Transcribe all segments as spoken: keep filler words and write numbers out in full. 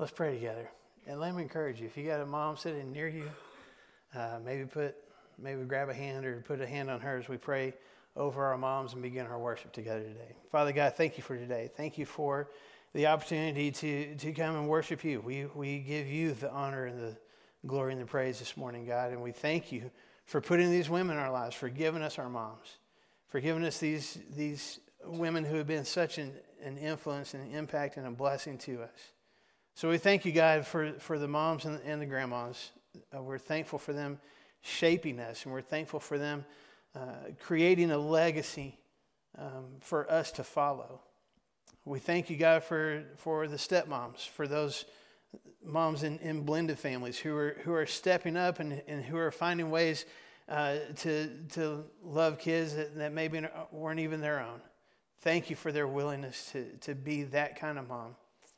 Let's pray together. And let me encourage you, if you got a mom sitting near you, uh, maybe put, maybe grab a hand or put a hand on her as we pray over our moms and begin our worship together today. Father God, thank you for today. Thank you for the opportunity to, to come and worship you. We, we give you the honor and the glory and the praise this morning, God. And we thank you for putting these women in our lives, for giving us our moms, for giving us these, these women who have been such an, an influence and an impact and a blessing to us. So we thank you, God, for, for the moms and, and the grandmas. Uh, we're thankful for them shaping us, and we're thankful for them uh, creating a legacy um, for us to follow. We thank you, God, for, for the stepmoms, for those moms in, in blended families who are who are stepping up and, and who are finding ways uh, to to love kids that, that maybe weren't even their own. Thank you for their willingness to, to be that kind of mom.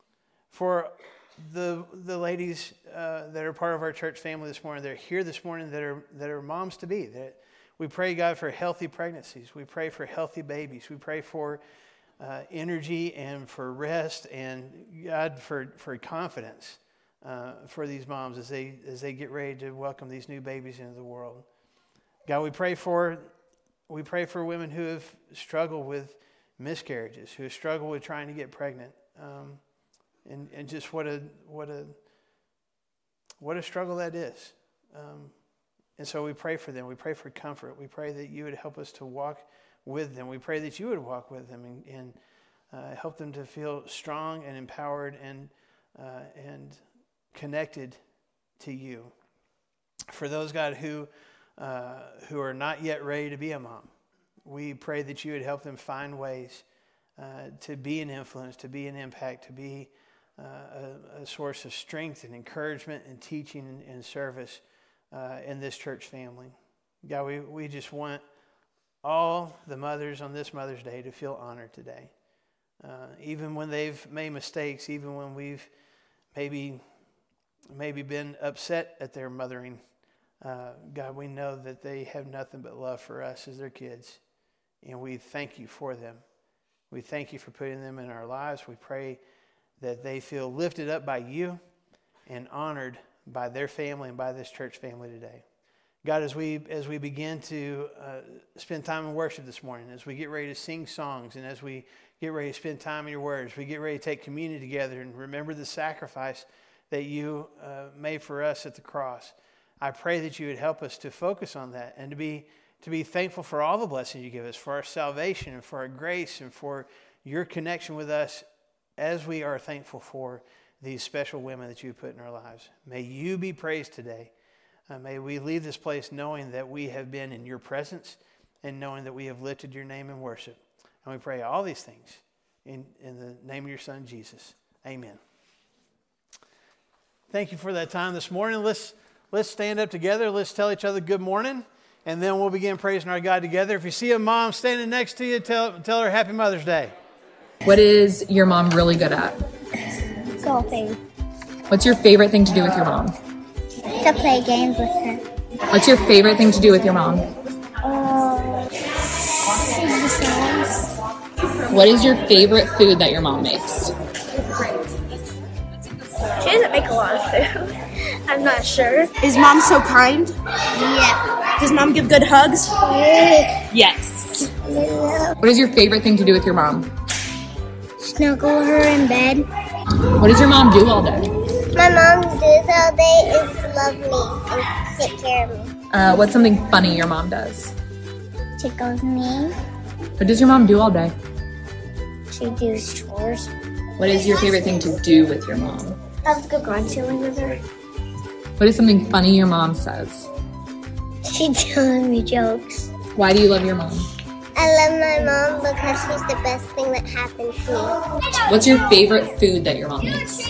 For the the ladies uh, that are part of our church family this morning, they're here this morning that are that are moms to be. That we pray, God, for healthy pregnancies. We pray for healthy babies. We pray for uh, energy and for rest, and God for for confidence uh, for these moms as they as they get ready to welcome these new babies into the world. God, we pray for we pray for women who have struggled with miscarriages, who have struggled with trying to get pregnant. Um, And and just what a what a what a struggle that is. Um, and so we pray for them. We pray for comfort. We pray that you would help us to walk with them. We pray that you would walk with them and, and uh, help them to feel strong and empowered and uh, and connected to you. For those, God, who uh, who are not yet ready to be a mom, we pray that you would help them find ways uh, to be an influence, to be an impact, to be Uh, a, a source of strength and encouragement and teaching and, and service uh, in this church family. God, we, we just want all the mothers on this Mother's Day to feel honored today. Uh, even when they've made mistakes, even when we've maybe maybe been upset at their mothering, uh, God, we know that they have nothing but love for us as their kids. And we thank you for them. We thank you for putting them in our lives. We pray that they feel lifted up by you and honored by their family and by this church family today. God, as we as we begin to uh, spend time in worship this morning, as we get ready to sing songs, and as we get ready to spend time in your word, as we get ready to take communion together and remember the sacrifice that you uh, made for us at the cross, I pray that you would help us to focus on that and to be to be thankful for all the blessings you give us, for our salvation and for our grace and for your connection with us, as we are thankful for these special women that you put in our lives. May you be praised today. Uh, may we leave this place knowing that we have been in your presence and knowing that we have lifted your name in worship. And we pray all these things in, in the name of your Son, Jesus. Amen. Thank you for that time this morning. Let's, let's stand up together. Let's tell each other good morning. And then we'll begin praising our God together. If you see a mom standing next to you, tell, tell her Happy Mother's Day. What is your mom really good at? Golfing. What's your favorite thing to do with your mom? To play games with her. What's your favorite thing to do with your mom? Uh, sing songs. What is your favorite food that your mom makes? She doesn't make a lot of food. I'm not sure. Is mom so kind? Yeah. Does mom give good hugs? Yeah. Yes. Yeah. What is your favorite thing to do with your mom? Snuggle her in bed. What does your mom do all day? My mom does all day is love me and take care of me. Uh, what's something funny your mom does? Tickles me. What does your mom do all day? She does chores. What is your favorite thing to do with your mom? I love to go garden sailing with her. What is something funny your mom says? She tells me jokes. Why do you love your mom? I love my mom because she's the best thing that happened to me. What's your favorite food that your mom makes?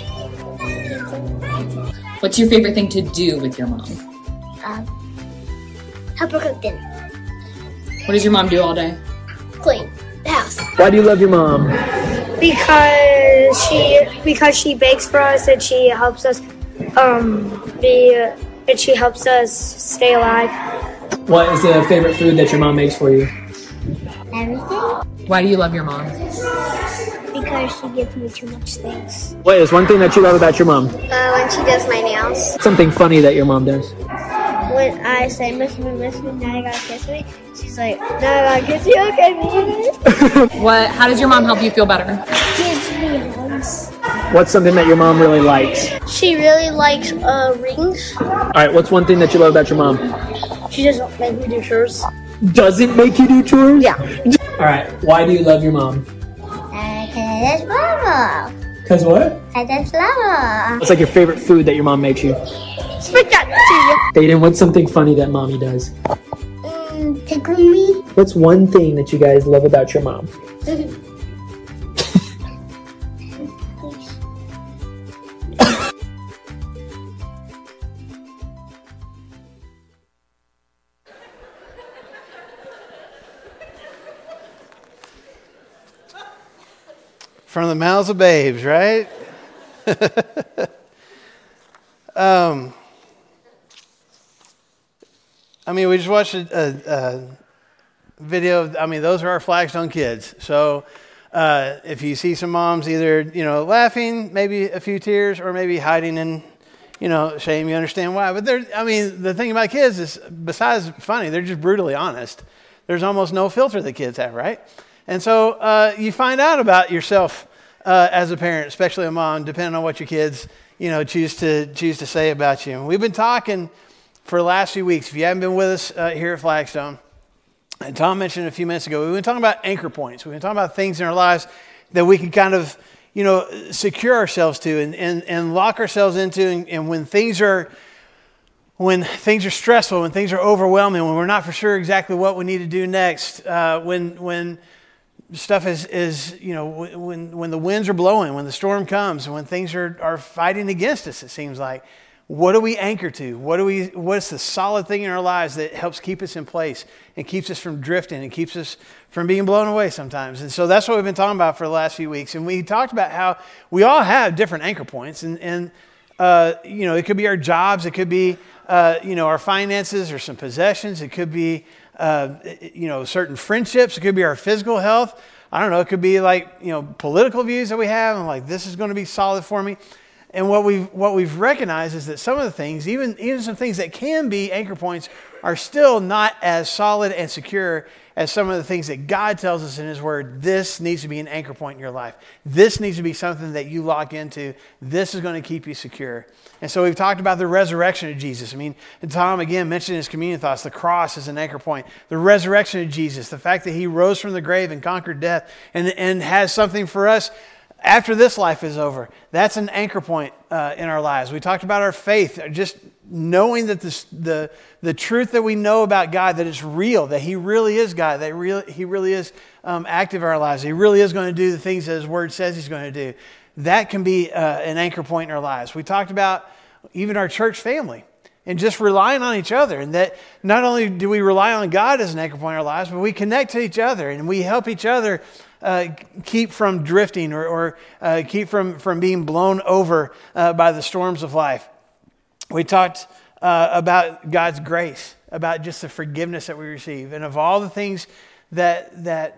What's your favorite thing to do with your mom? Um, help her cook dinner. What does your mom do all day? Clean the house. Why do you love your mom? Because she because she bakes for us and she helps us um be uh, and she helps us stay alive. What is the favorite food that your mom makes for you? Everything. Why do you love your mom? Because she gives me too much things. What is one thing that you love about your mom? Uh, when she does my nails. Something funny that your mom does. When I say, miss me, miss me, now you gotta kiss me. She's like, now I gotta kiss you, okay, baby. What? How does your mom help you feel better? Gives me hugs. What's something that your mom really likes? She really likes uh, rings. All right, what's one thing that you love about your mom? She doesn't make me do chores. Doesn't make you do chores? Yeah. All right, why do you love your mom? Because I just love her. Because what? I just love her. What's like your favorite food that your mom makes you? Spaghetti. Aiden, what's something funny that mommy does? Mm, tickle me. What's one thing that you guys love about your mom? From the mouths of babes, right? um, I mean, we just watched a, a, a video of, I mean, those are our Flagstone kids. So uh, if you see some moms either, you know, laughing, maybe a few tears, or maybe hiding in, you know, shame, you understand why. But they're, I mean, the thing about kids is, besides funny, they're just brutally honest. There's almost no filter that kids have, right? And so uh, you find out about yourself uh, as a parent, especially a mom, depending on what your kids, you know, choose to choose to say about you. And we've been talking for the last few weeks. If you haven't been with us uh, here at Flagstone, and Tom mentioned a few minutes ago, we've been talking about anchor points. We've been talking about things in our lives that we can kind of, you know, secure ourselves to and and, and lock ourselves into. And, and when things are when things are stressful, when things are overwhelming, when we're not for sure exactly what we need to do next, uh, when when stuff is, is, you know, when when the winds are blowing, when the storm comes, when things are, are fighting against us, it seems like, what do we anchor to? What do we? What's the solid thing in our lives that helps keep us in place and keeps us from drifting and keeps us from being blown away sometimes? And so that's what we've been talking about for the last few weeks. And we talked about how we all have different anchor points, and and uh, you know, it could be our jobs, it could be uh, you know, our finances or some possessions, it could be uh, you know, certain friendships, it could be our physical health. I don't know, it could be like, you know, political views that we have, and like, this is going to be solid for me. And what we've what we've recognized is that some of the things, even even some things that can be anchor points, are still not as solid and secure as some of the things that God tells us in His Word. This needs to be an anchor point in your life. This needs to be something that you lock into. This is going to keep you secure. And so we've talked about the resurrection of Jesus. I mean, and Tom again mentioned in his communion thoughts, the cross is an anchor point. The resurrection of Jesus, the fact that He rose from the grave and conquered death and, and has something for us after this life is over. That's an anchor point uh, in our lives. We talked about our faith, just knowing that this, the the truth that we know about God, that it's real, that He really is God, that real, He really is um, active in our lives. He really is going to do the things that His Word says He's going to do. That can be uh, an anchor point in our lives. We talked about even our church family and just relying on each other, and that not only do we rely on God as an anchor point in our lives, but we connect to each other and we help each other Uh, keep from drifting or, or uh, keep from, from being blown over uh, by the storms of life. We talked uh, about God's grace, about just the forgiveness that we receive, and of all the things that that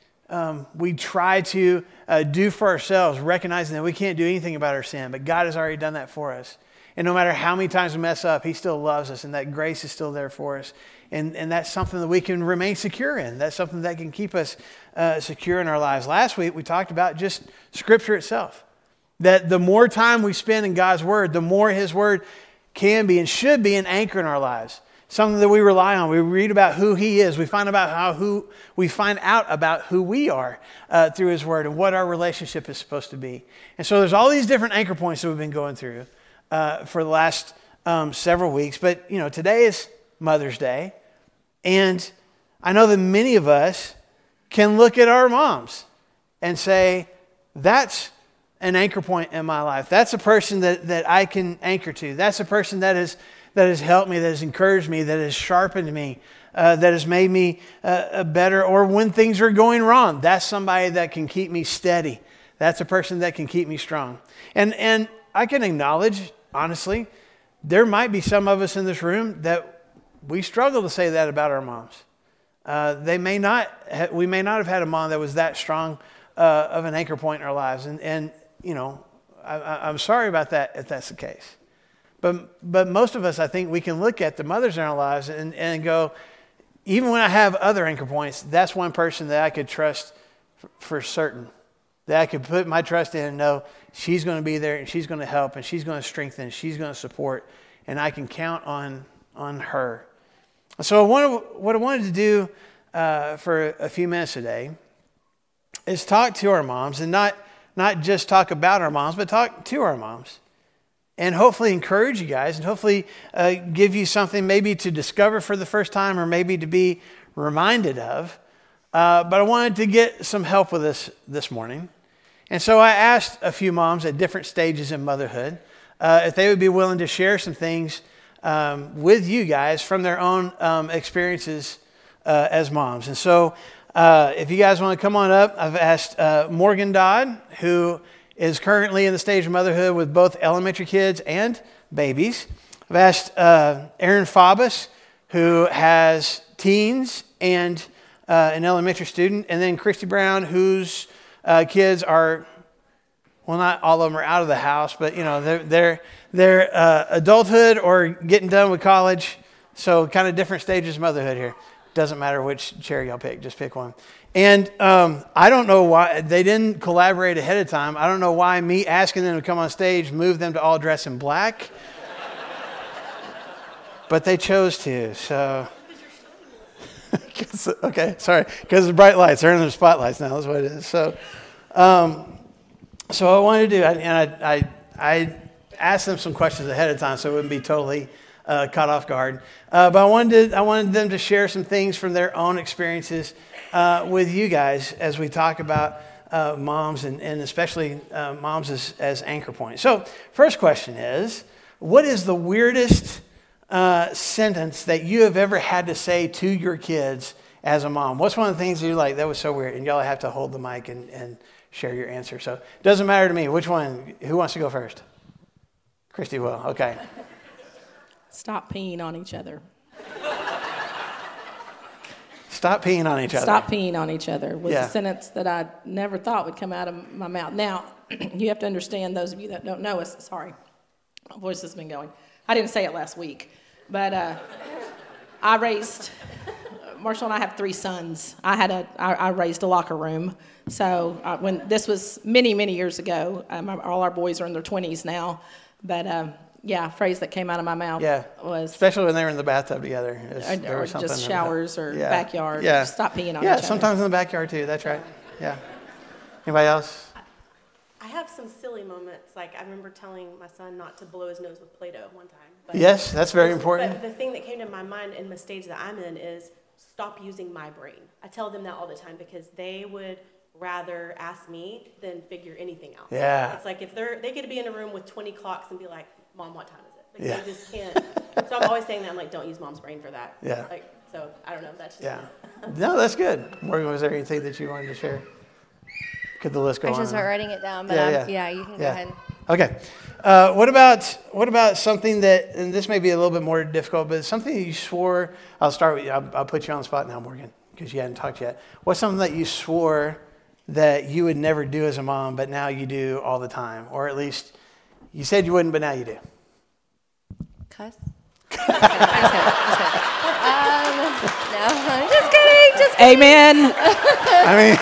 um, we try to uh, do for ourselves, recognizing that we can't do anything about our sin, but God has already done that for us. And no matter how many times we mess up, He still loves us, and that grace is still there for us. And, and that's something that we can remain secure in. That's something that can keep us uh, secure in our lives. Last week, we talked about just Scripture itself. That the more time we spend in God's Word, the more His Word can be and should be an anchor in our lives. Something that we rely on. We read about who He is. We find about how who we find out about who we are uh, through His Word and what our relationship is supposed to be. And so there's all these different anchor points that we've been going through uh, for the last um, several weeks. But you know, today is Mother's Day, and I know that many of us can look at our moms and say, that's an anchor point in my life. That's a person that, that I can anchor to. That's a person that has that has helped me, that has encouraged me, that has sharpened me, uh, that has made me uh, better. Or when things are going wrong, that's somebody that can keep me steady. That's a person that can keep me strong. And and I can acknowledge, honestly, there might be some of us in this room that we struggle to say that about our moms. Uh, they may not. Ha- we may not have had a mom that was that strong uh, of an anchor point in our lives. And, and you know, I, I'm sorry about that if that's the case. But but most of us, I think, we can look at the mothers in our lives and, and go, even when I have other anchor points, that's one person that I could trust for, for certain, that I could put my trust in and know she's going to be there and she's going to help and she's going to strengthen, she's going to support, and I can count on on her. So I wanted, what I wanted to do uh, for a few minutes today is talk to our moms, and not not just talk about our moms, but talk to our moms. And hopefully encourage you guys, and hopefully uh, give you something maybe to discover for the first time, or maybe to be reminded of. Uh, but I wanted to get some help with this this morning. And so I asked a few moms at different stages in motherhood uh, if they would be willing to share some things um, with you guys from their own um, experiences uh, as moms. And so uh, if you guys want to come on up, I've asked uh, Morgan Dodd, who is currently in the stage of motherhood with both elementary kids and babies. I've asked uh, Aaron Fabus, who has teens and uh, an elementary student, and then Christy Brown, whose uh, kids are, well, not all of them are out of the house, but you know they're they're they're uh, adulthood or getting done with college, so kind of different stages of motherhood here. Doesn't matter which chair y'all pick, just pick one. And um, I don't know why they didn't collaborate ahead of time. I don't know why me asking them to come on stage moved them to all dress in black. But they chose to, so. Okay, sorry. Because the bright lights, they're in the spotlights now, that's what it is. So um, so I wanted to do, and I, I, I asked them some questions ahead of time so it wouldn't be totally uh, caught off guard. Uh, but I wanted, to, I wanted them to share some things from their own experiences Uh, with you guys as we talk about uh, moms and, and especially uh, moms as, as anchor points. So first question is, what is the weirdest uh, sentence that you have ever had to say to your kids as a mom? What's one of the things you like, that was so weird, and y'all have to hold the mic and, and share your answer. So it doesn't matter to me. Which one? Who wants to go first? Christy will. Okay. Stop peeing on each other. Stop peeing on each other. Stop peeing on each other was Yeah. a sentence that I never thought would come out of my mouth. Now, you have to understand, those of you that don't know us, sorry, my voice has been going. I didn't say it last week, but uh, I raised, Marshall and I have three sons. I had a, I, I raised a locker room. So uh, when this was many, many years ago, um, all our boys are in their twenties now, but um, yeah, phrase that came out of my mouth Yeah. was, Especially when they were in the bathtub together. It's- or, there or was something just in showers or Yeah. backyard. Yeah. Stop peeing on Yeah, each other. sometimes in the backyard too. That's right. Yeah. Anybody else? I have some silly moments. Like I remember telling my son not to blow his nose with Play-Doh one time. But Yes, that's very important. But the thing that came to my mind in the stage that I'm in is stop using my brain. I tell them that all the time because they would rather ask me than figure anything out. Yeah. It's like if they're they could be in a room with twenty clocks and be like, "Mom, what time is it?" Like Yeah. they just can't. So I'm always saying that I'm like, "Don't use mom's brain for that." Yeah. Like so I don't know. That's just Yeah. No, that's good. Morgan, was there anything that you wanted to share? Could the list go I on? should and start on? writing it down, but Yeah, um, yeah. yeah. you can Yeah. go ahead. Okay. Uh, what about what about something that, and this may be a little bit more difficult, but something that you swore, I'll start with you. I'll, I'll put you on the spot now, Morgan, because you hadn't talked yet. What's something that you swore that you would never do as a mom, but now you do all the time? Or at least you said you wouldn't, but now you do. Cuss? I'm just kidding. I'm just kidding. I'm just kidding. Um, no, I'm just kidding. Just kidding. Amen. I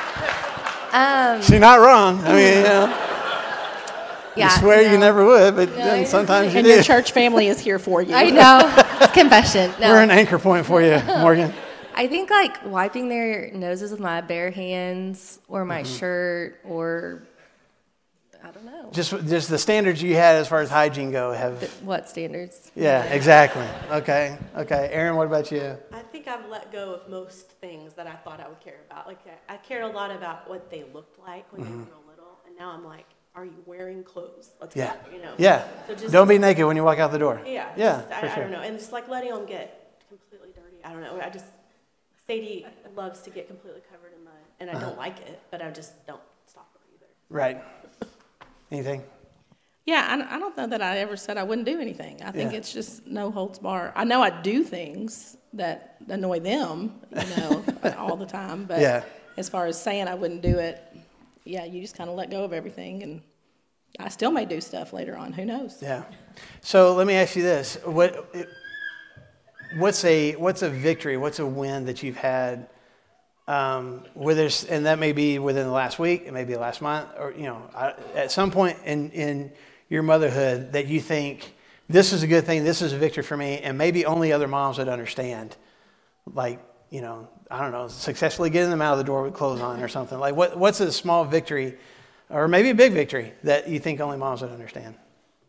mean, Um, she's not wrong. I mean, you know, yeah, you swear no. you never would, but I then just- sometimes you And do. your church family is here for you. I know. It's confession. No. We're an anchor point for you, Morgan. I think like wiping their noses with my bare hands or my Mm-hmm. shirt or I don't know. Just, just the standards you had as far as hygiene go have. What standards? Yeah, exactly. Okay, okay. Aaron, what about you? I think I've let go of most things that I thought I would care about. Like I, I cared a lot about what they looked like when they were real little, and now I'm like, are you wearing clothes? Let's Yeah, go. You know. yeah. So just, Don't be naked when you walk out the door. Yeah. yeah, just- I, for I sure. don't know, and just like letting them get completely dirty. I don't know. I just Sadie loves to get completely covered in mud, and I Uh-huh. don't like it, but I just don't stop her either. Right. Anything? Yeah, I, I don't know that I ever said I wouldn't do anything. I think Yeah. it's just no holds bar. I know I do things that annoy them, you know, all the time. But Yeah. as far as saying I wouldn't do it, yeah, you just kind of let go of everything, and I still may do stuff later on. Who knows? Yeah. So let me ask you this: what what's a what's a victory? What's a win that you've had? Um, whether it's, and that may be within the last week, it may be last month, or you know, I, at some point in in your motherhood that you think this is a good thing, this is a victory for me, and maybe only other moms would understand. Like, you know, I don't know, successfully getting them out of the door with clothes on or something. Like, what what's a small victory, or maybe a big victory that you think only moms would understand?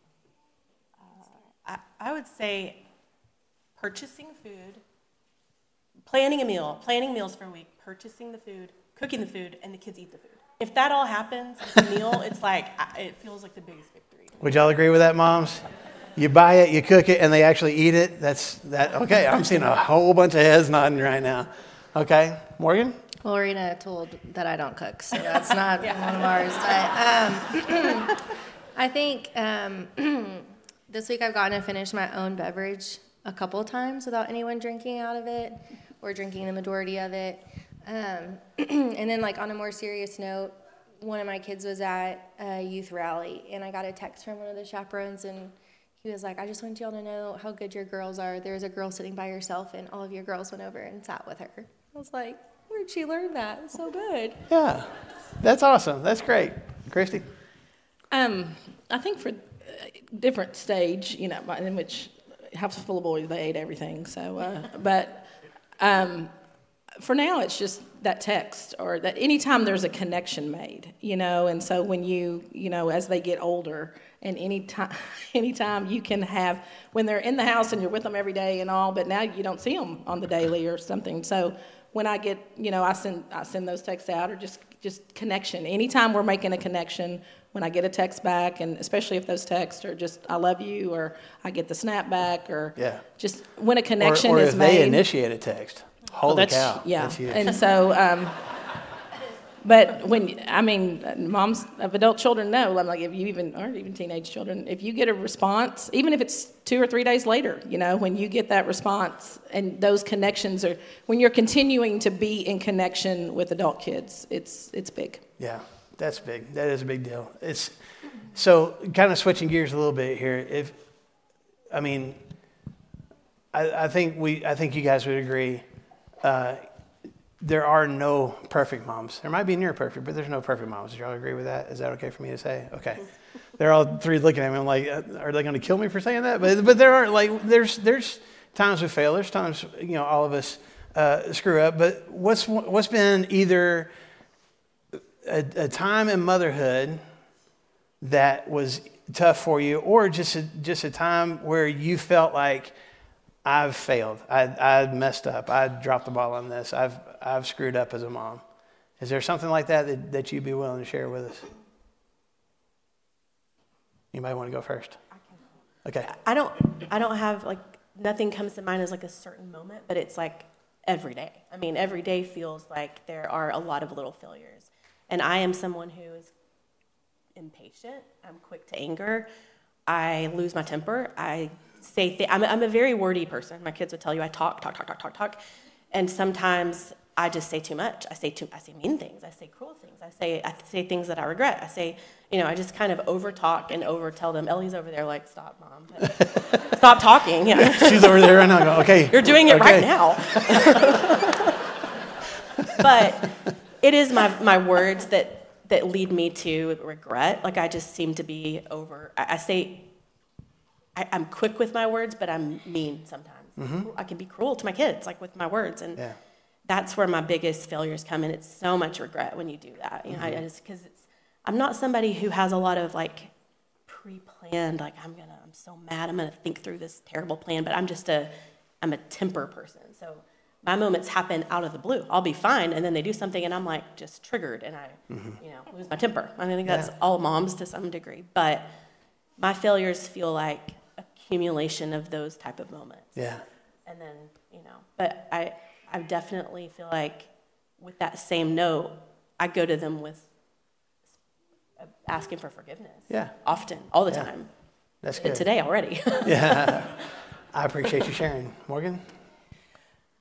Uh, I, I would say purchasing food, planning a meal, planning meals for a week, purchasing the food, cooking the food, and the kids eat the food. If that all happens with the meal, it's like, it feels like the biggest victory. Would y'all agree with that, moms? You buy it, you cook it, and they actually eat it. That's that. Okay, I'm seeing a whole bunch of heads nodding right now. Okay, Morgan? Well, Rena told that I don't cook, so that's not yeah. one of ours. But um, I think um, this week I've gotten to finish my own beverage a couple of times without anyone drinking out of it or drinking the majority of it. Um, and then, like, on a more serious note, one of my kids was at a youth rally, and I got a text from one of the chaperones, and he was like, I just want y'all to know how good your girls are. There's a girl sitting by herself, and all of your girls went over and sat with her. I was like, where'd she learn that? It's so good. Yeah, that's awesome. That's great. Christy? Um, I think for a different stage, you know, in which house full of boys, they ate everything. So, uh, but um, for now, it's just that text, or that anytime there's a connection made, you know, and so when you, you know, as they get older, and anytime, anytime you can have, when they're in the house and you're with them every day and all, but now you don't see them on the daily or something. So when I get, you know, I send I send those texts out, or just just connection. Anytime we're making a connection, when I get a text back, and especially if those texts are just I love you, or I get the snap back, or yeah. just when a connection or, or is if made. they initiate a text. Holy well, that's, cow. Yeah. That's huge. And so, um, but when, I mean, moms of adult children know, I'm like, if you even, or even teenage children, if you get a response, even if it's two or three days later, you know, when you get that response and those connections are, when you're continuing to be in connection with adult kids, it's, it's big. Yeah, that's big. That is a big deal. It's, so kind of switching gears a little bit here. If, I mean, I, I think we, I think you guys would agree, uh, there are no perfect moms. There might be near perfect, but there's no perfect moms. Do y'all agree with that? Is that okay for me to say? Okay. They're all three looking at me. I'm like, are they going to kill me for saying that? But but there are, like, there's there's times we fail. There's times, you know, all of us uh, screw up. But what's what's been either a, a time in motherhood that was tough for you, or just a, just a time where you felt like, I've failed. I I messed up. I dropped the ball on this. I've I've screwed up as a mom. Is there something like that that, that you'd be willing to share with us? Anybody want to go first? Okay. I don't I don't have, like, nothing comes to mind as like a certain moment, but it's like every day. I mean, every day feels like there are a lot of little failures. And I am someone who is impatient. I'm quick to anger. I lose my temper. I say th- I'm, I'm a very wordy person. My kids would tell you I talk, talk, talk, talk, talk, talk. And sometimes I just say too much. I say too, I say mean things. I say cruel things. I say I say things that I regret. I say, you know, I just kind of over talk and over tell them. Ellie's over there like, stop, Mom. Stop talking. You know? She's over there right now going, okay. You're doing it okay. right now. But it is my, my words that, that lead me to regret. Like, I just seem to be over. I, I say, I, I'm quick with my words, but I'm mean sometimes. Mm-hmm. I can be cruel to my kids, like with my words. And yeah. that's where my biggest failures come in. It's so much regret when you do that. You know, mm-hmm. I just, because it's, I'm not somebody who has a lot of like pre-planned, like I'm gonna, I'm so mad, I'm gonna think through this terrible plan, but I'm just a, I'm a temper person. So my moments happen out of the blue. I'll be fine, and then they do something, and I'm like just triggered, and I, mm-hmm. you know, lose my temper. I mean, I think that's yeah. all moms to some degree, but my failures feel like accumulation of those type of moments. Yeah. And then, you know, but I, I definitely feel like with that same note, I go to them with asking for forgiveness. Yeah. Often, all the yeah. time. That's good. And today already. Yeah. I appreciate you sharing. Morgan?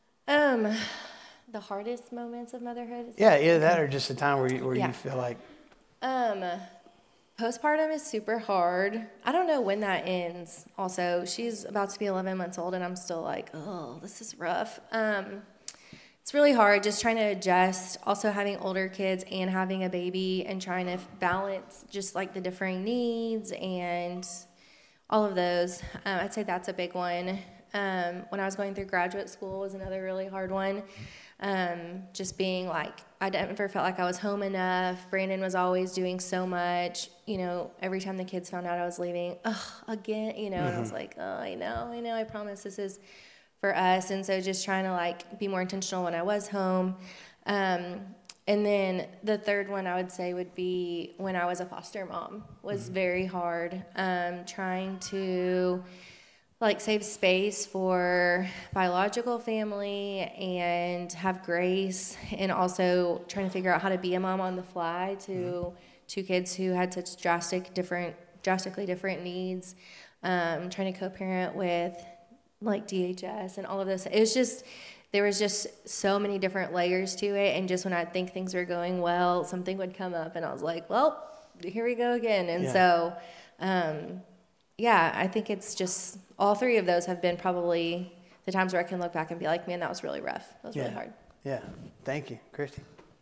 Um, the hardest moments of motherhood? Yeah, either that or just a time where you, where yeah. you feel like, Um, postpartum is super hard. I don't know when that ends. Also, she's about to be eleven months old, and I'm still like, oh, this is rough. Um, it's really hard just trying to adjust. Also, having older kids and having a baby, and trying to balance just like the differing needs and all of those. Um, I'd say that's a big one. Um, when I was going through graduate school was another really hard one. Um, just being like, I never felt like I was home enough. Brandon was always doing so much. You know, every time the kids found out I was leaving, ugh, again, you know, mm-hmm. and I was like, oh, I know, I know, I promise this is for us. And so just trying to like be more intentional when I was home. Um, and then the third one I would say would be when I was a foster mom was mm-hmm. very hard. Um, trying to like save space for biological family and have grace, and also trying to figure out how to be a mom on the fly to mm-hmm. two kids who had such drastic different drastically different needs, um, trying to co-parent with like D H S and all of this. It was just, there was just so many different layers to it, and just when I think things were going well, something would come up and I was like, well, here we go again. And yeah. so um yeah, I think it's just, all three of those have been probably the times where I can look back and be like, man, that was really rough. That was yeah. really hard. Yeah. Thank you. Christy?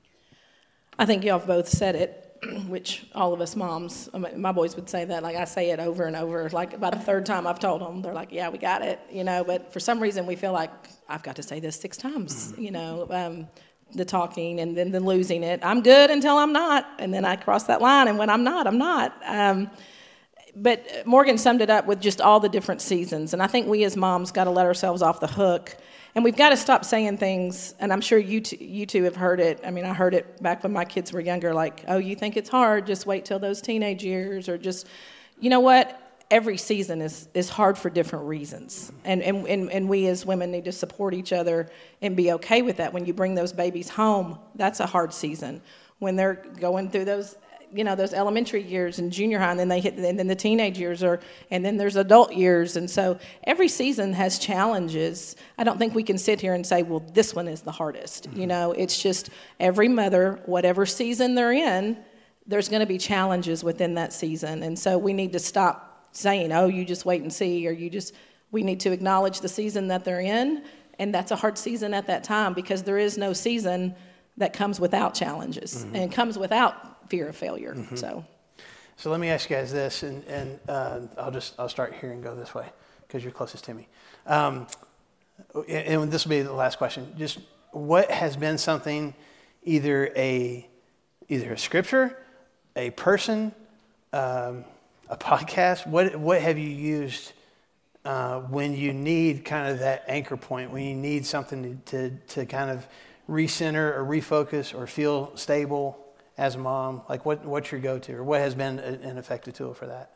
I think y'all have both said it, which all of us moms, I mean, my boys would say that. Like, I say it over and over. Like, about the third time I've told them, they're like, yeah, we got it, you know. But for some reason, we feel like, I've got to say this six times, you know, um, the talking and then the losing it. I'm good until I'm not. And then I cross that line, and when I'm not, I'm not. Um, But Morgan summed it up with just all the different seasons. And I think we as moms got to let ourselves off the hook. And we've got to stop saying things, and I'm sure you two, you two have heard it. I mean, I heard it back when my kids were younger, like, oh, you think it's hard, just wait till those teenage years, or just, you know what? Every season is, is hard for different reasons. And, and, and, and we as women need to support each other and be okay with that. When you bring those babies home, that's a hard season. When they're going through those, you know, those elementary years and junior high, and then they hit, and then the teenage years are, and then there's adult years. And so every season has challenges. I don't think we can sit here and say, well, this one is the hardest. Mm-hmm. You know, it's just every mother, whatever season they're in, there's going to be challenges within that season. And so we need to stop saying, oh, you just wait and see, or you just, we need to acknowledge the season that they're in. And that's a hard season at that time, because there is no season that comes without challenges mm-hmm. and comes without fear of failure. Mm-hmm. So, so let me ask you guys this, and, and uh, I'll just I'll start here and go this way because you're closest to me. Um, and this will be the last question. Just what has been something, either a either a scripture, a person, um, a podcast. What what have you used uh, when you need kind of that anchor point, when you need something to to, to kind of recenter or refocus or feel stable as a mom? Like, what what's your go-to, or what has been a, an effective tool for that?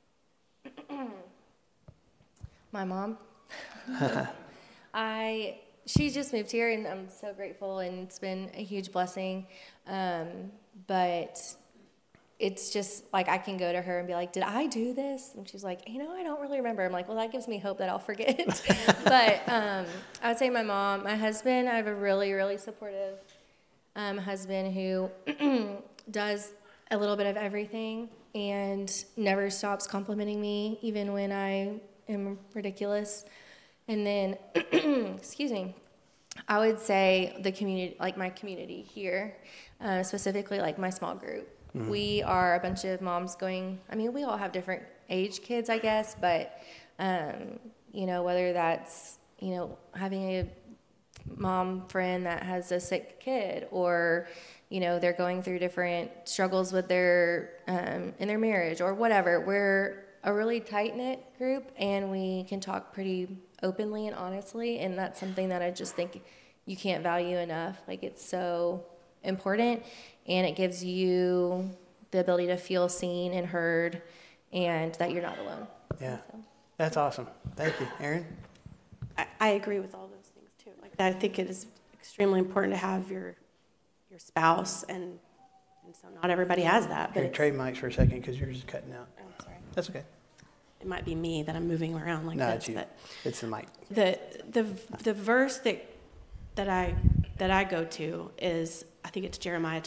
My mom. I she just moved here, and I'm so grateful, and it's been a huge blessing. Um, but it's just like I can go to her and be like, "Did I do this?" And she's like, "You know, I don't really remember." I'm like, "Well, that gives me hope that I'll forget." But um, I would say my mom, my husband. I have a really, really supportive Um, husband who does a little bit of everything and never stops complimenting me, even when I am ridiculous. And then, excuse me, I would say the community, like my community here, uh, specifically like my small group. Mm-hmm. We are a bunch of moms going, I mean, we all have different age kids, I guess, but, um, you know, whether that's, you know, having a mom friend that has a sick kid, or, you know, they're going through different struggles with their, um, in their marriage or whatever. We're a really tight-knit group, and we can talk pretty openly and honestly, and that's something that I just think you can't value enough. Like, it's so important, and it gives you the ability to feel seen and heard, and that you're not alone. Yeah, so. That's awesome. Thank you. Erin? I, I agree with all those things too. Like, I think it is extremely important to have your your spouse, and, and so not everybody has that. But Here, trade mics for a second, because yours is cutting out. Oh, sorry. That's okay. It might be me that I'm moving around like no, this. it's you. But it's the mic. The the the verse that that I that I go to is, I think it's Jeremiah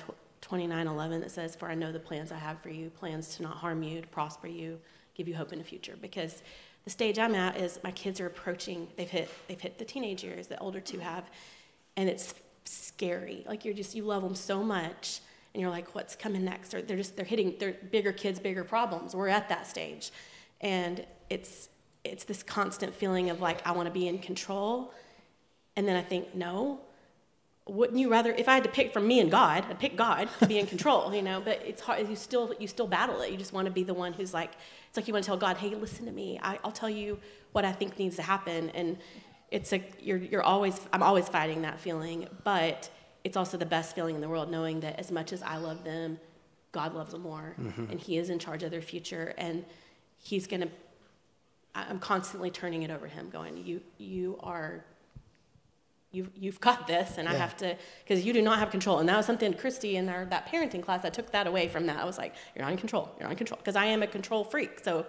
twenty-nine eleven that says, "For I know the plans I have for you, plans to not harm you, to prosper you, give you hope in the future." Because the stage I'm at is my kids are approaching, they've hit they've hit the teenage years, the older two have, and it's scary. Like you're just, you love them so much, and you're like, what's coming next? Or they're just, they're hitting, they're bigger kids, bigger problems. We're at that stage. And it's it's this constant feeling of like, I want to be in control. And then I think, no, wouldn't you rather, if I had to pick from me and God, I'd pick God to be in control, you know, but it's hard, you still, you still battle it. You just want to be the one who's like, it's like you want to tell God, hey, listen to me. I, I'll tell you what I think needs to happen. And it's like, you're, you're always, I'm always fighting that feeling, but it's also the best feeling in the world, knowing that as much as I love them, God loves them more, mm-hmm. and he is in charge of their future, and he's going to, I'm constantly turning it over to him, going, you, you are, You've, you've got this, and yeah. I have to, because you do not have control. And that was something, Christy, in our, that parenting class, I took that away from that. I was like, you're not in control, you're not in control, because I am a control freak. So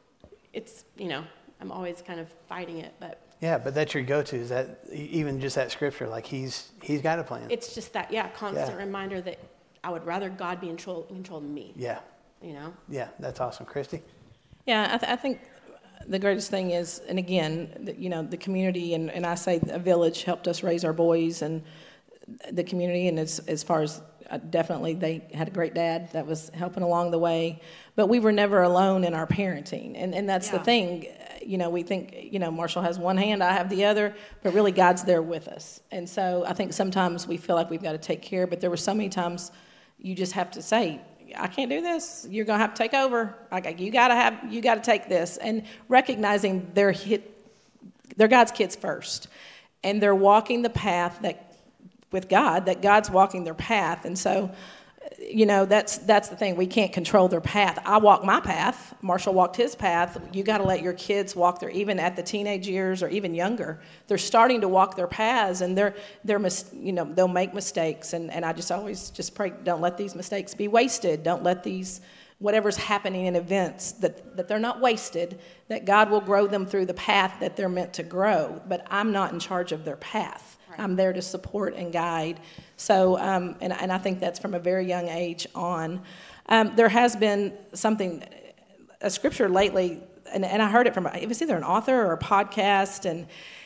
it's, you know, I'm always kind of fighting it, but. Yeah, but that's your go-to, is that even just that scripture, like he's he's got a plan. It's just that, yeah, constant yeah. reminder that I would rather God be in control, in control than me. Yeah. You know? Yeah, that's awesome. Christy? Yeah, I, th- I think the greatest thing is, and again, the, you know, the community, and, and I say a village helped us raise our boys, and the community, and as, as far as uh, definitely they had a great dad that was helping along the way, but we were never alone in our parenting, and, and that's yeah. the thing. You know, we think, you know, Marshall has one hand, I have the other, but really God's there with us. And so I think sometimes we feel like we've got to take care, but there were so many times you just have to say, I can't do this. You're going to have to take over. Like, you got to have, you got to take this. And recognizing they're hit, they're God's kids first. And they're walking the path that, with God, that God's walking their path. And so, you know, that's that's the thing. We can't control their path. I walk my path. Marshall walked his path. You got to let your kids walk their, even at the teenage years or even younger. They're starting to walk their paths, and they're they're mis, you know, they'll make mistakes. And, and I just always just pray, don't let these mistakes be wasted. Don't let these, whatever's happening in events, that, that they're not wasted, that God will grow them through the path that they're meant to grow. But I'm not in charge of their path. Right. I'm there to support and guide. So, um, and, and I think that's from a very young age on. Um, there has been something, a scripture lately, and, and I heard it from, it was either an author or a podcast, and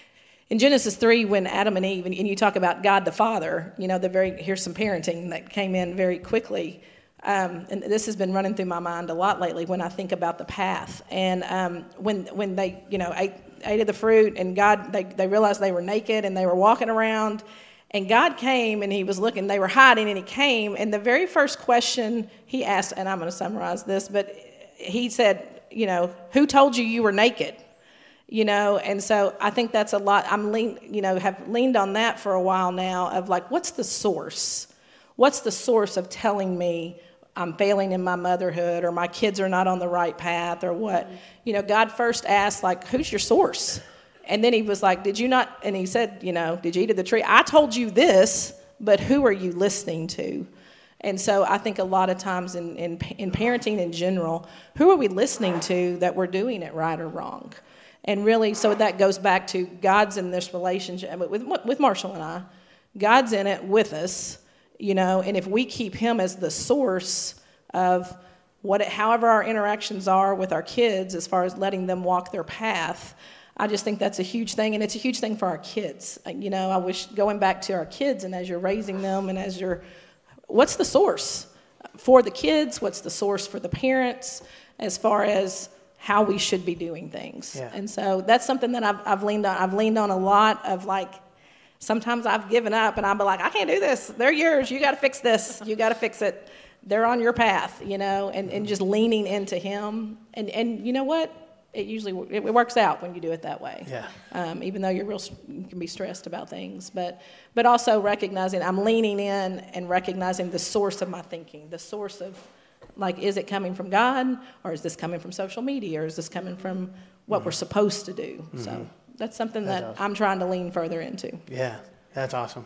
in Genesis three, when Adam and Eve, and, and you talk about God the Father, you know, the very, here's some parenting that came in very quickly. Um, and this has been running through my mind a lot lately when I think about the path. And um, when when they, you know, ate, ate of the fruit, and God, they, they realized they were naked, and they were walking around, and God came, and he was looking, they were hiding, and he came, and the very first question he asked, and I'm going to summarize this, but he said, you know, who told you you were naked? You know, and so I think that's a lot, I'm lean, you know, have leaned on that for a while now, of like, what's the source? What's the source of telling me I'm failing in my motherhood, or my kids are not on the right path, or what? You know, God first asked, like, who's your source? And then he was like, did you not, and he said, you know, did you eat of the tree? I told you this, but who are you listening to? And so I think a lot of times in, in, in parenting in general, who are we listening to that we're doing it right or wrong? And really, so that goes back to God's in this relationship with, with Marshall and I. God's in it with us, you know, and if we keep him as the source of what, however our interactions are with our kids as far as letting them walk their path, I just think that's a huge thing, and it's a huge thing for our kids. You know, I wish, going back to our kids, and as you're raising them, and as you're, what's the source for the kids? What's the source for the parents as far as how we should be doing things? Yeah. And so that's something that I've, I've leaned on. I've leaned on a lot of, like, sometimes I've given up, and I'm like, I can't do this. They're yours. You got to fix this. You got to fix it. They're on your path, you know, and, and just leaning into him. And, and you know what? It usually it works out when you do it that way. Yeah. Um, even though you're real, you can be stressed about things, but but also recognizing I'm leaning in and recognizing the source of my thinking, the source of, like, is it coming from God, or is this coming from social media, or is this coming from what mm-hmm. we're supposed to do? Mm-hmm. So that's something that's that awesome. I'm trying to lean further into. Yeah, that's awesome.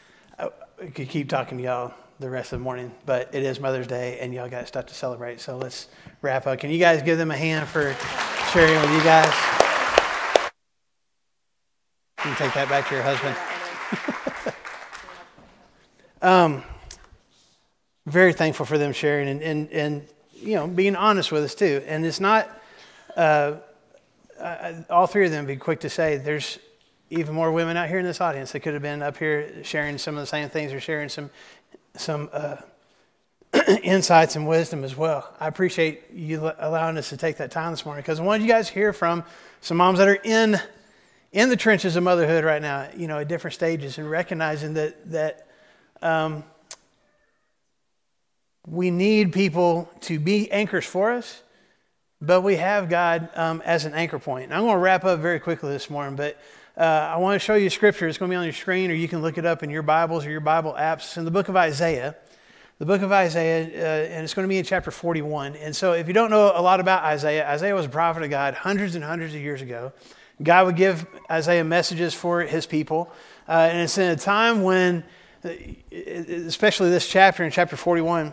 I could keep talking to y'all the rest of the morning, but it is Mother's Day, and y'all got stuff to celebrate. So let's wrap up. Can you guys give them a hand for sharing with you guys? You can take that back to your husband. um, very thankful for them sharing and, and, and you know, being honest with us too. And it's not, uh, uh, all three of them be quick to say, there's even more women out here in this audience that could have been up here sharing some of the same things or sharing some, some uh, insights and wisdom as well. I appreciate you allowing us to take that time this morning, because I wanted you guys to hear from some moms that are in in the trenches of motherhood right now, you know, at different stages, and recognizing that that um, we need people to be anchors for us, but we have God um, as an anchor point. And I'm going to wrap up very quickly this morning, but uh, I want to show you scripture. It's going to be on your screen, or you can look it up in your Bibles or your Bible apps. It's in the book of Isaiah. The book of Isaiah, uh, and it's going to be in chapter forty-one. And so if you don't know a lot about Isaiah, Isaiah was a prophet of God hundreds and hundreds of years ago. God would give Isaiah messages for his people. Uh, and it's in a time when, especially this chapter, in chapter forty-one,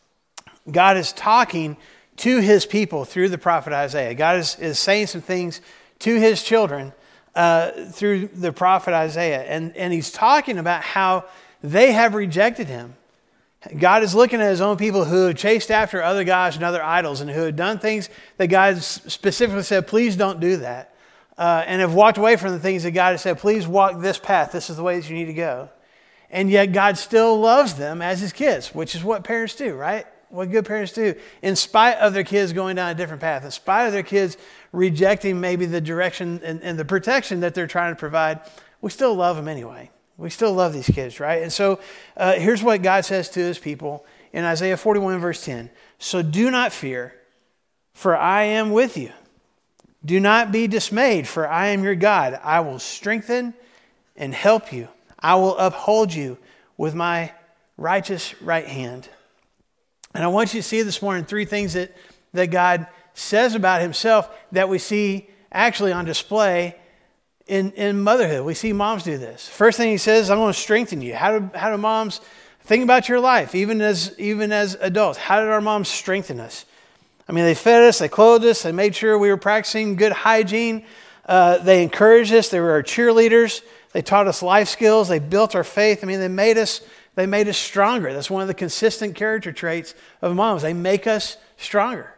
God is talking to his people through the prophet Isaiah. God is, is saying some things to his children uh, through the prophet Isaiah. And, and he's talking about how they have rejected him. God is looking at his own people who have chased after other gods and other idols, and who have done things that God specifically said, please don't do that. Uh, and have walked away from the things that God has said, please walk this path. This is the way that you need to go. And yet God still loves them as his kids, which is what parents do, right? What good parents do. In spite of their kids going down a different path, in spite of their kids rejecting maybe the direction and, and the protection that they're trying to provide, we still love them anyway. We still love these kids, right? And so uh, here's what God says to his people in Isaiah forty-one, verse ten. So do not fear, for I am with you. Do not be dismayed, for I am your God. I will strengthen and help you. I will uphold you with my righteous right hand. And I want you to see this morning three things that, that God says about himself that we see actually on display in, in motherhood. We see moms do this. First thing he says, I'm going to strengthen you. How do, how do moms think about your life, even as, even as adults? How did our moms strengthen us? I mean, they fed us, they clothed us, they made sure we were practicing good hygiene. Uh, they encouraged us. They were our cheerleaders. They taught us life skills. They built our faith. I mean, they made us, they made us stronger. That's one of the consistent character traits of moms. They make us stronger.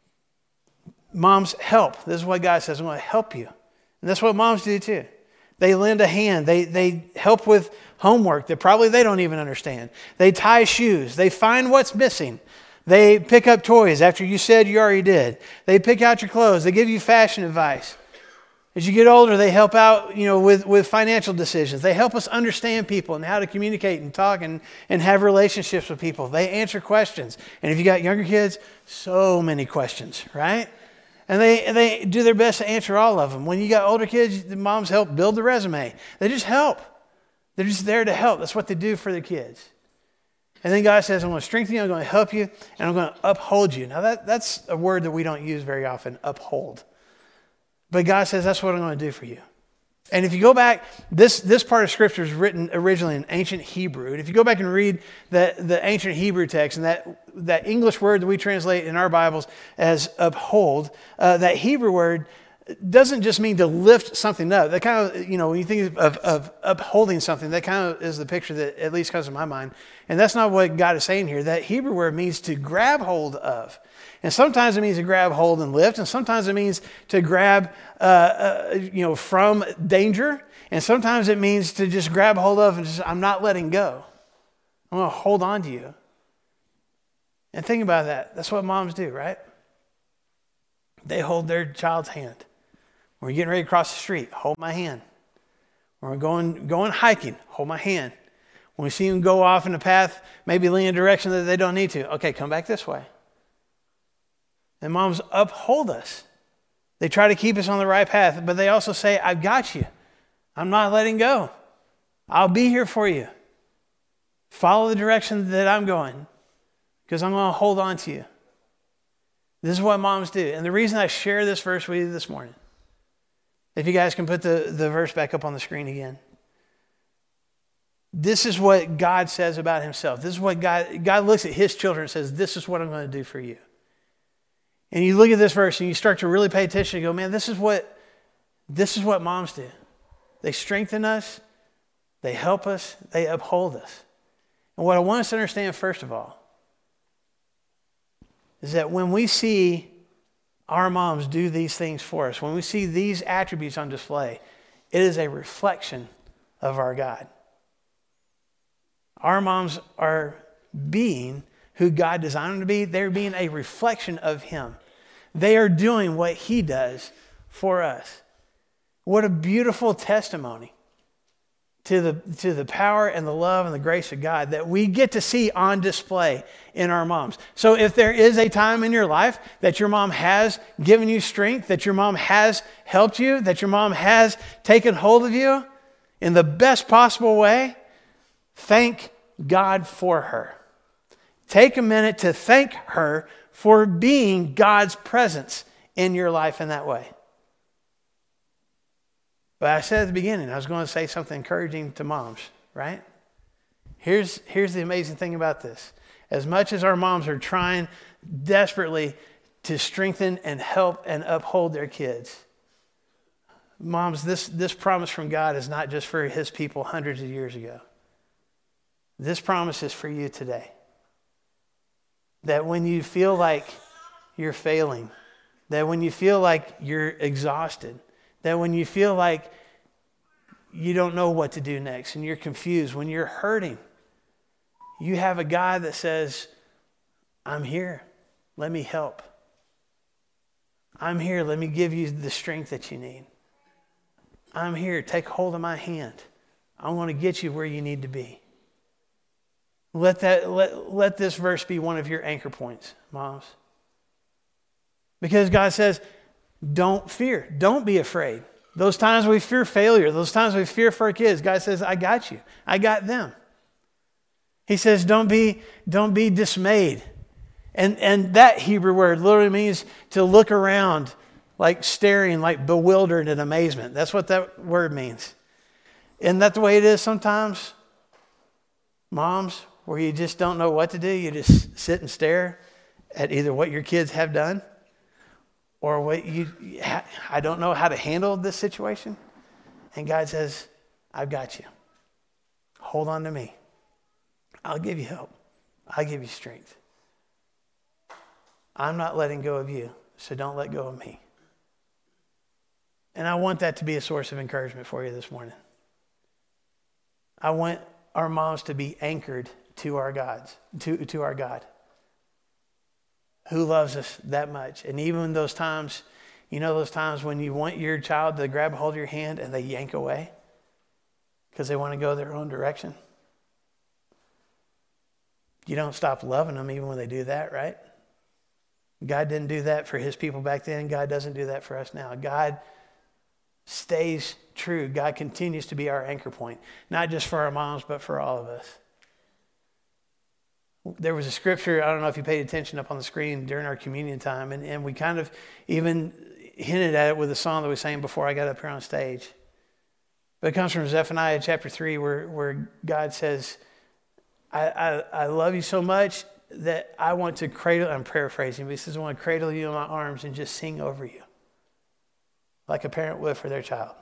Moms help. This is what God says, I'm going to help you. And that's what moms do too. They lend a hand. They, they help with homework that probably they don't even understand. They tie shoes. They find what's missing. They pick up toys after you said you already did. They pick out your clothes. They give you fashion advice. As you get older, they help out, you know, with, with financial decisions. They help us understand people and how to communicate and talk and, and have relationships with people. They answer questions. And if you got younger kids, so many questions, right? And they, they do their best to answer all of them. When you got older kids, the moms help build the resume. They just help. They're just there to help. That's what they do for their kids. And then God says, I'm going to strengthen you, I'm going to help you, and I'm going to uphold you. Now, that, that's a word that we don't use very often, uphold. But God says, that's what I'm going to do for you. And if you go back, this, this part of Scripture is written originally in ancient Hebrew. And if you go back and read the, the ancient Hebrew text, and that, that English word that we translate in our Bibles as uphold, uh, that Hebrew word doesn't just mean to lift something up. That kind of, you know, when you think of, of upholding something, that kind of is the picture that at least comes to my mind. And that's not what God is saying here. That Hebrew word means to grab hold of. And sometimes it means to grab hold and lift. And sometimes it means to grab, uh, uh, you know, from danger. And sometimes it means to just grab hold of and just, I'm not letting go. I'm going to hold on to you. And think about that. That's what moms do, right? They hold their child's hand. When we're getting ready to cross the street, hold my hand. When we're going, going hiking, hold my hand. When we see them go off in a path, maybe lean in a direction that they don't need to, okay, come back this way. And moms uphold us. They try to keep us on the right path, but they also say, I've got you. I'm not letting go. I'll be here for you. Follow the direction that I'm going, because I'm going to hold on to you. This is what moms do. And the reason I share this verse with you this morning, if you guys can put the, the verse back up on the screen again. This is what God says about himself. This is what God, God looks at his children and says, this is what I'm going to do for you. And you look at this verse and you start to really pay attention and go, man, this is what, this is what moms do. They strengthen us, they help us, they uphold us. And what I want us to understand, first of all, is that when we see our moms do these things for us, when we see these attributes on display, it is a reflection of our God. Our moms are being who God designed them to be. They're being a reflection of Him. They are doing what He does for us. What a beautiful testimony to the, to the power and the love and the grace of God that we get to see on display in our moms. So if there is a time in your life that your mom has given you strength, that your mom has helped you, that your mom has taken hold of you in the best possible way, thank God for her. Take a minute to thank her for being God's presence in your life in that way. But I said at the beginning, I was going to say something encouraging to moms, right? Here's, here's the amazing thing about this. As much as our moms are trying desperately to strengthen and help and uphold their kids, moms, this, this promise from God is not just for His people hundreds of years ago. This promise is for you today. That when you feel like you're failing, that when you feel like you're exhausted, that when you feel like you don't know what to do next and you're confused, when you're hurting, you have a God that says, I'm here. Let me help. I'm here. Let me give you the strength that you need. I'm here. Take hold of my hand. I want to get you where you need to be. Let that let, let this verse be one of your anchor points, moms. Because God says, don't fear. Don't be afraid. Those times we fear failure, those times we fear for our kids, God says, I got you. I got them. He says, don't be, don't be dismayed. And, and that Hebrew word literally means to look around like staring, like bewildered in amazement. That's what that word means. Isn't that the way it is sometimes? Moms, where you just don't know what to do. You just sit and stare at either what your kids have done or what you, I don't know how to handle this situation. And God says, I've got you. Hold on to me. I'll give you help. I'll give you strength. I'm not letting go of you, so don't let go of me. And I want that to be a source of encouragement for you this morning. I want our moms to be anchored to our gods, to, to our God, who loves us that much. And even those times, you know those times when you want your child to grab a hold of your hand and they yank away because they want to go their own direction. You don't stop loving them even when they do that, right? God didn't do that for His people back then. God doesn't do that for us now. God stays true. God continues to be our anchor point, not just for our moms, but for all of us. There was a scripture, I don't know if you paid attention up on the screen during our communion time, and, and we kind of even hinted at it with a song that we sang before I got up here on stage. But it comes from Zephaniah chapter three, where, where God says, I, I, I love you so much that I want to cradle, I'm paraphrasing, but He says, I want to cradle you in my arms and just sing over you like a parent would for their child.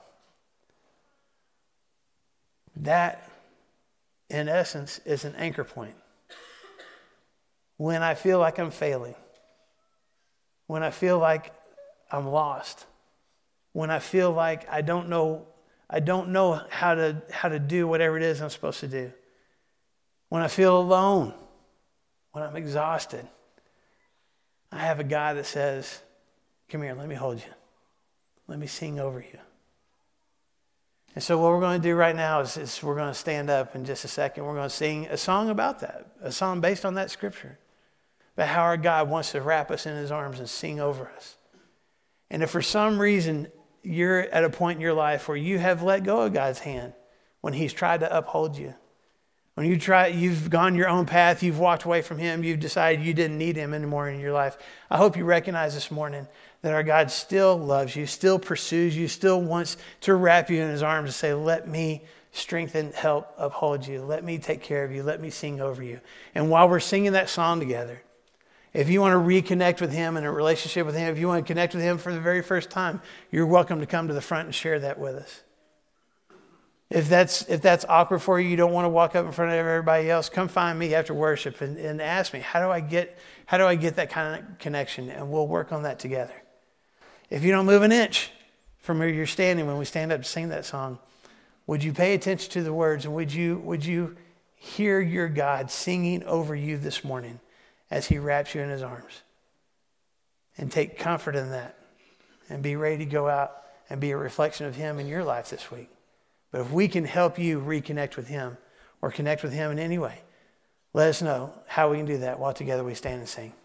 That, in essence, is an anchor point. When I feel like I'm failing, when I feel like I'm lost, when I feel like I don't know, I don't know how to how to do whatever it is I'm supposed to do, when I feel alone, when I'm exhausted, I have a God that says, come here, let me hold you. Let me sing over you. And so what we're going to do right now is, is we're going to stand up in just a second. We're going to sing a song about that, a song based on that scripture, about how our God wants to wrap us in His arms and sing over us. And if for some reason you're at a point in your life where you have let go of God's hand when He's tried to uphold you, when you try, you've gone your own path, you've walked away from Him, you've decided you didn't need Him anymore in your life, I hope you recognize this morning that our God still loves you, still pursues you, still wants to wrap you in His arms and say, let me strengthen, help, uphold you. Let me take care of you. Let me sing over you. And while we're singing that song together, if you want to reconnect with Him in a relationship with Him, if you want to connect with Him for the very first time, you're welcome to come to the front and share that with us. If that's if that's awkward for you, you don't want to walk up in front of everybody else, come find me after worship and, and ask me, how do I get how do I get that kind of connection? And we'll work on that together. If you don't move an inch from where you're standing when we stand up to sing that song, would you pay attention to the words, and would you would you hear your God singing over you this morning as he wraps you in his arms? And take comfort in that and be ready to go out and be a reflection of him in your life this week. But if we can help you reconnect with him or connect with him in any way, let us know how we can do that while together we stand and sing.